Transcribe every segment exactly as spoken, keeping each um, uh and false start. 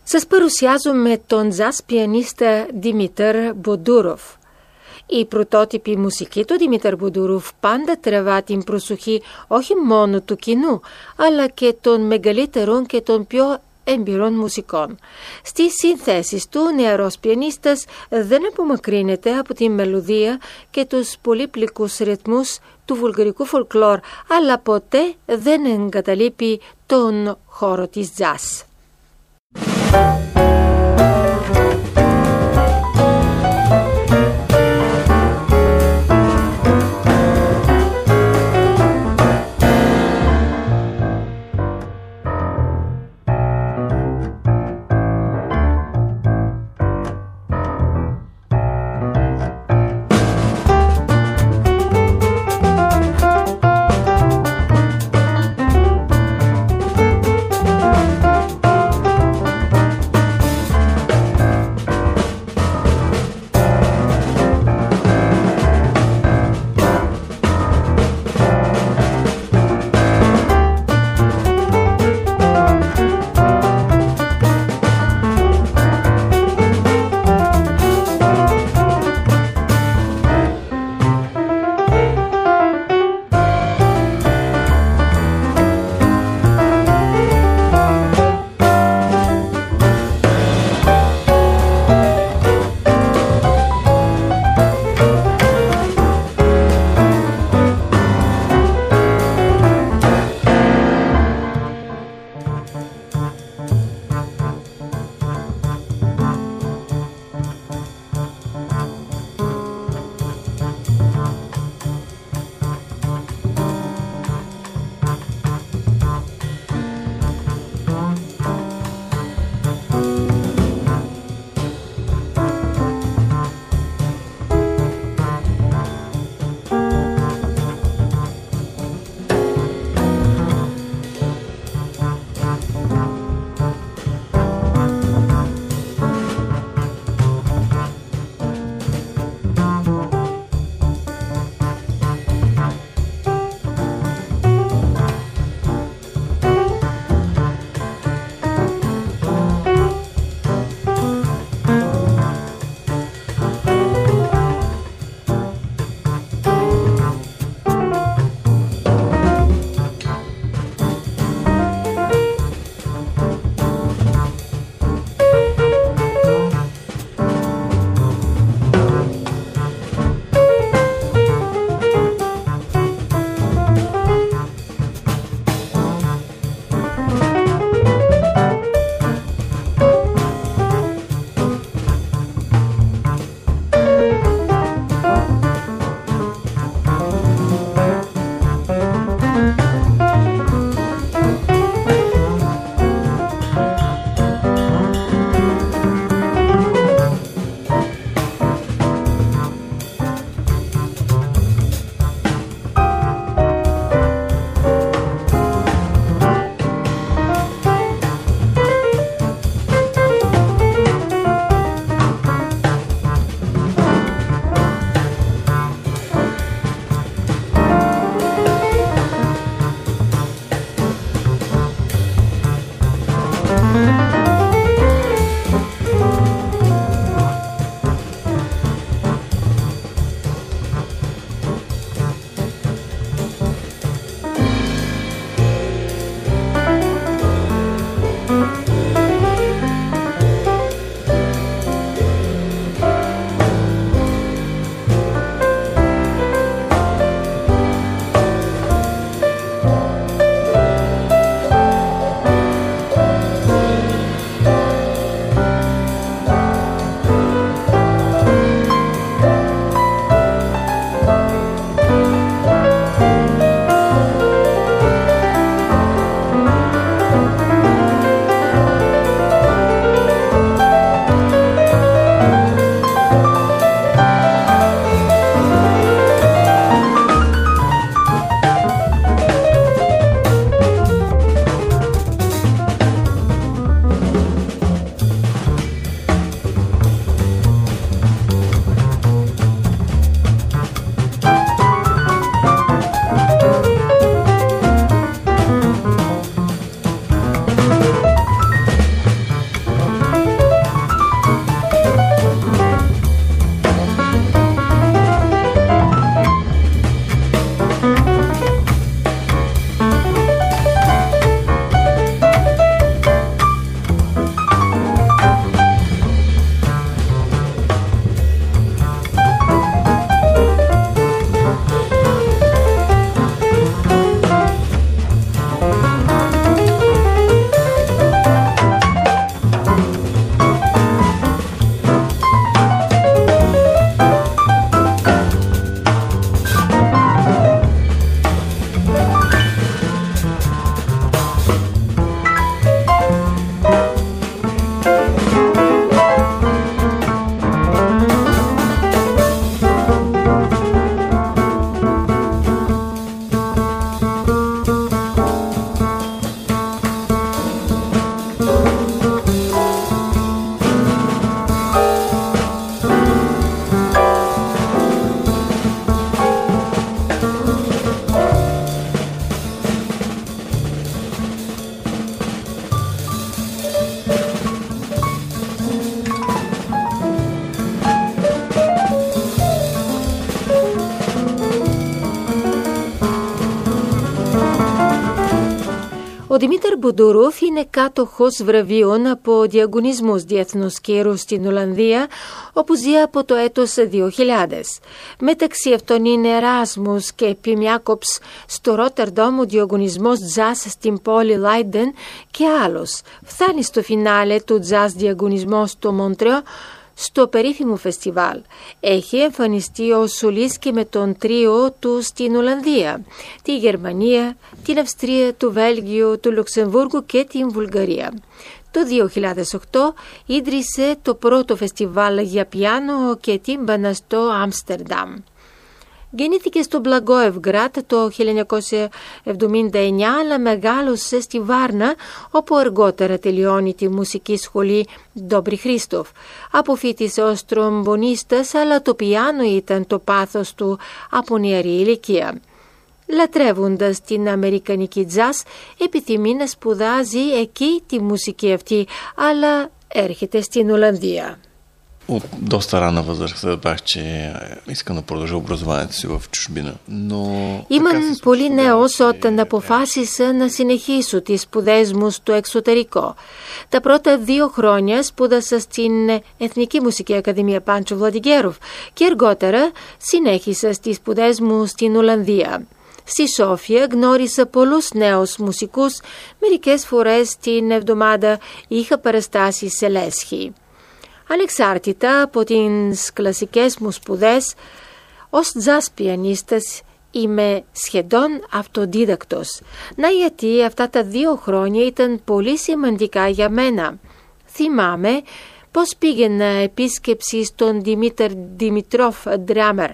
Σας παρουσιάζουμε τον τζаз πιανίστα Δημήτρ Μποντούροφ. Η πρωτότυπη μουσική του Δημήτρ Μποντούροφ πάντα τραβά την προσοχή όχι μόνο του κοινού, αλλά και των μεγαλύτερων και των πιο εμπειρών μουσικών. Στις συνθέσεις του, νεαρός πιανίστας δεν απομακρύνεται από τη μελωδία και τους πολύπλοκους ρυθμούς του βουλγαρικού φολκλόρ, αλλά ποτέ δεν εγκαταλείπει τον χώρο της τζаз. Δημήτρ Μποντούροφ είναι κάτοχος βραβείων από διαγωνισμούς διεθνούς κύρους στην Ολλανδία, όπου ζει από το έτος δύο χιλιάδες. Μεταξύ αυτών είναι Εράσμους και Πιμ Ιάκοψ στο Ρότερνταμ, ο διαγωνισμός τζαζ στην πόλη Λάιντεν και άλλος. Φτάνει στο φινάλε του τζαζ διαγωνισμός στο Μοντρεό, στο περίφημο φεστιβάλ. Έχει εμφανιστεί ως σολίστ και με τον τρίο του στην Ολλανδία, τη Γερμανία, την Αυστρία, το Βέλγιο, το Λουξεμβούργο και την Βουλγαρία. Το δύο χιλιάδες οκτώ ίδρυσε το πρώτο φεστιβάλ για πιάνο και τύμπανα στο Άμστερνταμ. Γεννήθηκε στο Μπλαγκόευγκρατ το χίλια εννιακόσια εβδομήντα εννιά, αλλά μεγάλωσε στη Βάρνα, όπου αργότερα τελειώνει τη μουσική σχολή Ντόμπρι Χρίστοφ. Αποφοίτησε ως τρομπονίστας, αλλά το πιάνο ήταν το πάθος του από νεαρή ηλικία. Λατρεύοντας την αμερικανική τζαζ, επιθυμεί να σπουδάζει εκεί τη μουσική αυτή, αλλά έρχεται στην Ολλανδία. От доста рана възраст разбрах, че искам да продължа образованието си в чужбина. Но... Ήμουν πολύ νέος όταν αποφάσισα να συνεχίσω τις σπουδές μου στο εξωτερικό. Τα πρώτα δύο χρόνια σπούδασα στην Εθνική Μουσική Ακαδημία Πάντσο Βλαντιγκέροφ και αργότερα συνέχισα στις σπουδές μου στην Ολλανδία. Στη Σόφια γνώρισα πολλούς νέους μουσικούς, μερικές φορές την εβδομάδα είχα παραστάσει σε λέσχη. Ανεξάρτητα από τις κλασικές μου σπουδές, ως τζαζ πιανίστας είμαι σχεδόν αυτοδίδακτος. Να γιατί αυτά τα δύο χρόνια ήταν πολύ σημαντικά για μένα. Θυμάμαι πως πήγαινα επίσκεψη στον Δημήτρ Δημητρόφ Ντράμερ.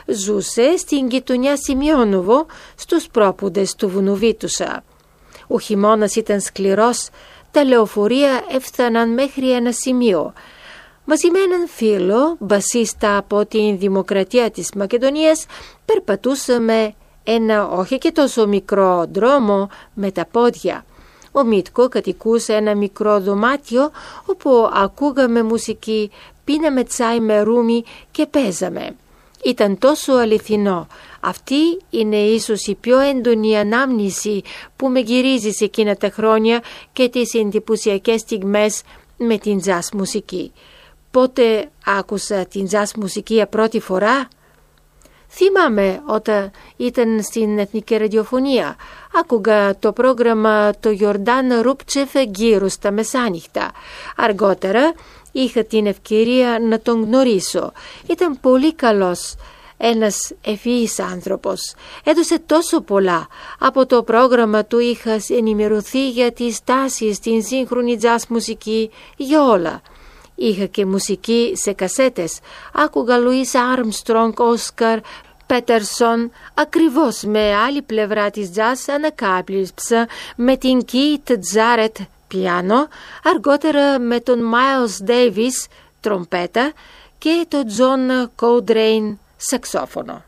Ζούσε στην γειτονιά Σιμεώνοβο, στους πρόποδες του Βουνοβίτουσα. Ο χειμώνας ήταν σκληρός, τα λεωφορεία έφταναν μέχρι ένα σημείο. Μαζί με έναν φίλο, μπασίστα από την Δημοκρατία της Μακεδονίας, περπατούσαμε ένα όχι και τόσο μικρό δρόμο με τα πόδια. Ο Μίτκο κατοικούσε ένα μικρό δωμάτιο όπου ακούγαμε μουσική, πίναμε τσάι με ρούμι και παίζαμε. Ήταν τόσο αληθινό. Αυτή είναι ίσως η πιο έντονη ανάμνηση που με γυρίζει σε εκείνα τα χρόνια και τις εντυπωσιακές στιγμές με την τζαζ μουσική. Πότε άκουσα την τζαζ μουσική για πρώτη φορά? Θυμάμαι όταν ήταν στην Εθνική Ραδιοφωνία. Άκουγα το πρόγραμμα του Γιορντάν Ρούπτσεφ γύρω στα μεσάνυχτα. Αργότερα είχα την ευκαιρία να τον γνωρίσω. Ήταν πολύ καλός, ένας ευφυής άνθρωπος. Έδωσε τόσο πολλά. Από το πρόγραμμα του είχα ενημερωθεί για τις τάσεις στην σύγχρονη τζαζ μουσική, για όλα. Είχα και μουσική σε κασέτες. Άκουγα Λουίς Άρμστρονγκ, Όσκαρ Πέτερσον, ακριβώς με άλλη πλευρά της τζαζ ανακάλυψα με την Κίτ Τζάρετ πιάνο, αργότερα με τον Miles Davis τρομπέτα και τον John Coltrane σαξόφωνο.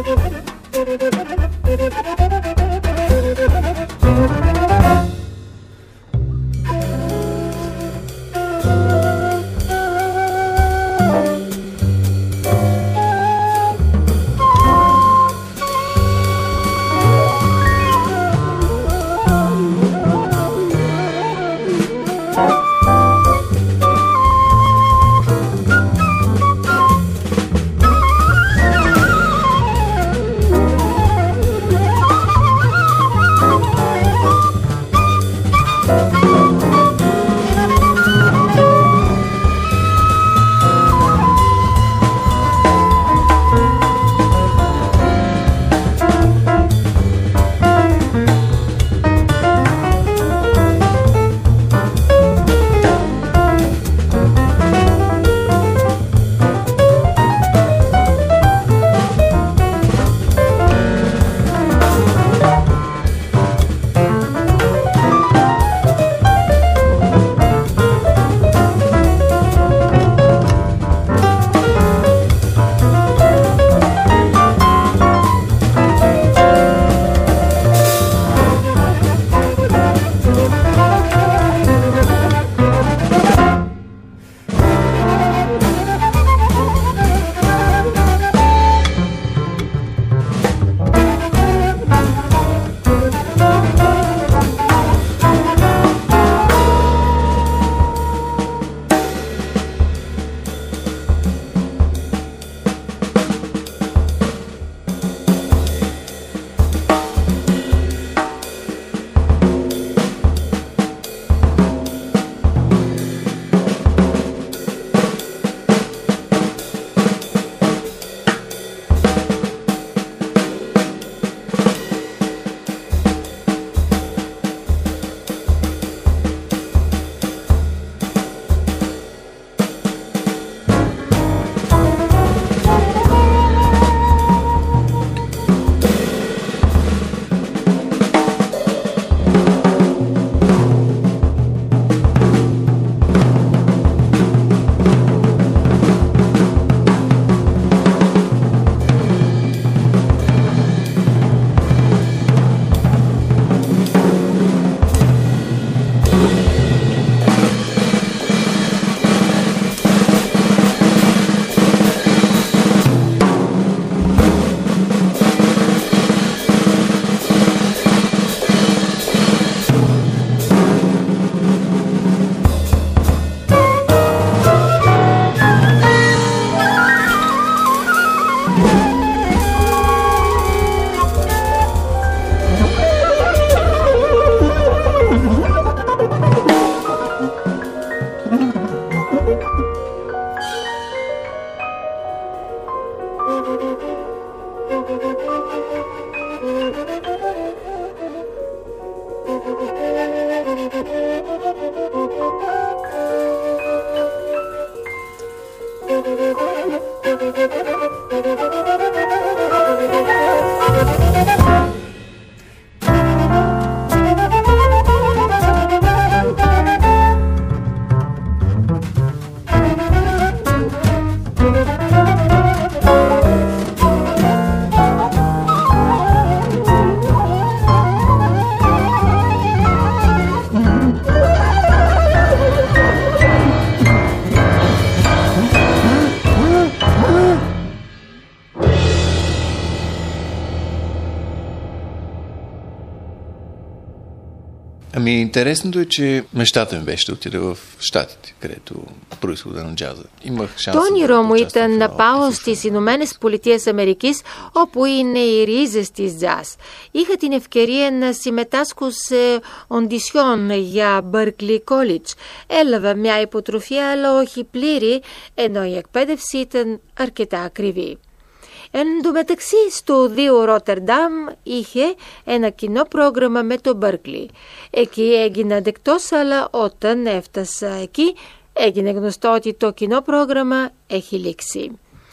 Ами интересното е, че мечтата ми беше да отида в Щатите, където произхода на джаза. Имах шанс. Тони Ромуите напалосtis и nomenes polities Amerikis, όπου είναι οι ρίζες της jazz. Είχα την ευκαιρία να συμμετάσχω σε οντισιόν για Berklee College. Έλαβα μια υποτροφία, αλλά όχι πλήρη, ενώ η εκπαίδευση ήταν αρκετά ακριβή. Εν τω μεταξύ, στο δύο Ρότερνταμ είχε ένα κοινό πρόγραμμα με το Berklee. Εκεί έγινα δεκτός, αλλά όταν έφτασα εκεί έγινε γνωστό ότι το κοινό πρόγραμμα έχει λήξει.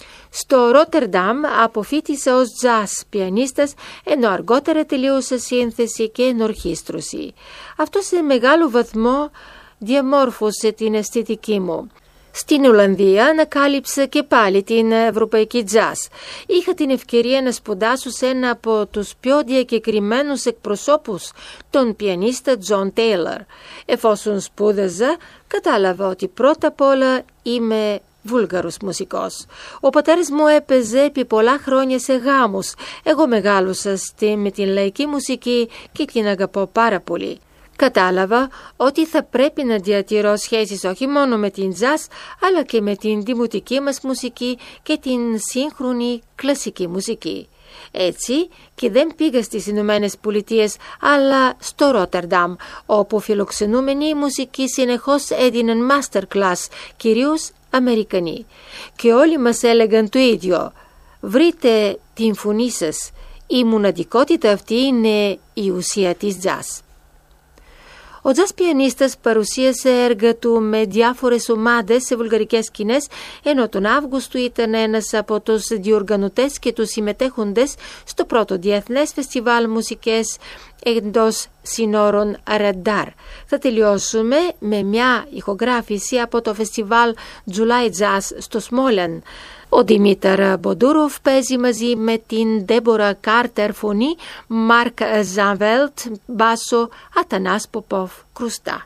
Στο Ρότερνταμ αποφοίτησα ως jazz πιανίστας, ενώ αργότερα τελείωσα σύνθεση και ενορχήστρωση. Αυτό σε μεγάλο βαθμό διαμόρφωσε την αισθητική μου. Στην Ολλανδία ανακάλυψε και πάλι την ευρωπαϊκή τζαζ. Είχα την ευκαιρία να σπουδάσω σε ένα από τους πιο διακεκριμένους εκπροσώπους, τον πιανίστα Τζον Τέιλορ. Εφόσον σπούδαζα, κατάλαβα ότι πρώτα απ' όλα είμαι βούλγαρος μουσικός. Ο πατέρας μου έπαιζε επί πολλά χρόνια σε γάμους. Εγώ μεγάλωσα με την λαϊκή μουσική και την αγαπώ πάρα πολύ. Κατάλαβα ότι θα πρέπει να διατηρώ σχέσεις όχι μόνο με την τζαζ, αλλά και με την δημοτική μας μουσική και την σύγχρονη κλασική μουσική. Έτσι και δεν πήγα στις Ηνωμένες Πολιτείες, αλλά στο Ρότερνταμ, όπου φιλοξενούμενοι μουσικοί συνεχώς έδιναν masterclass, κυρίως Αμερικανοί. Και όλοι μας έλεγαν το ίδιο: βρείτε την φωνή σας, η μοναδικότητα αυτή είναι η ουσία της τζαζ. Ο τζαζ πιανίστας παρουσίασε έργα του με διάφορες ομάδες σε βουλγαρικές σκηνές, ενώ τον Αύγουστο ήταν ένας από τους διοργανωτές και τους συμμετέχοντες στο πρώτο Διεθνές Φεστιβάλ Μουσικές εντός συνόρων Ραντάρ. Θα τελειώσουμε με μια ηχογράφηση από το φεστιβάλ July Jazz στο Σμόλεν. Ο Δημήτρ Μποντούροφ παίζει μαζί με την Ντέμπορα Κάρτερ φωνή, Μάρκ Ζανβέλτ μπάσο, Ατανάς Ποπόφ κρουστά.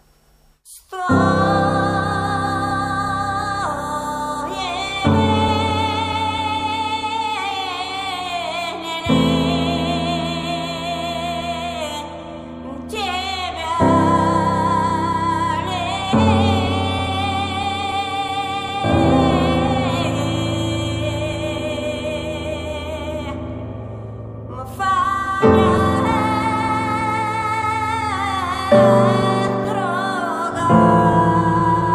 Fire. Droga.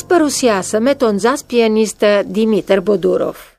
парусяса ме тон зас пианиста Димитър Бодуров.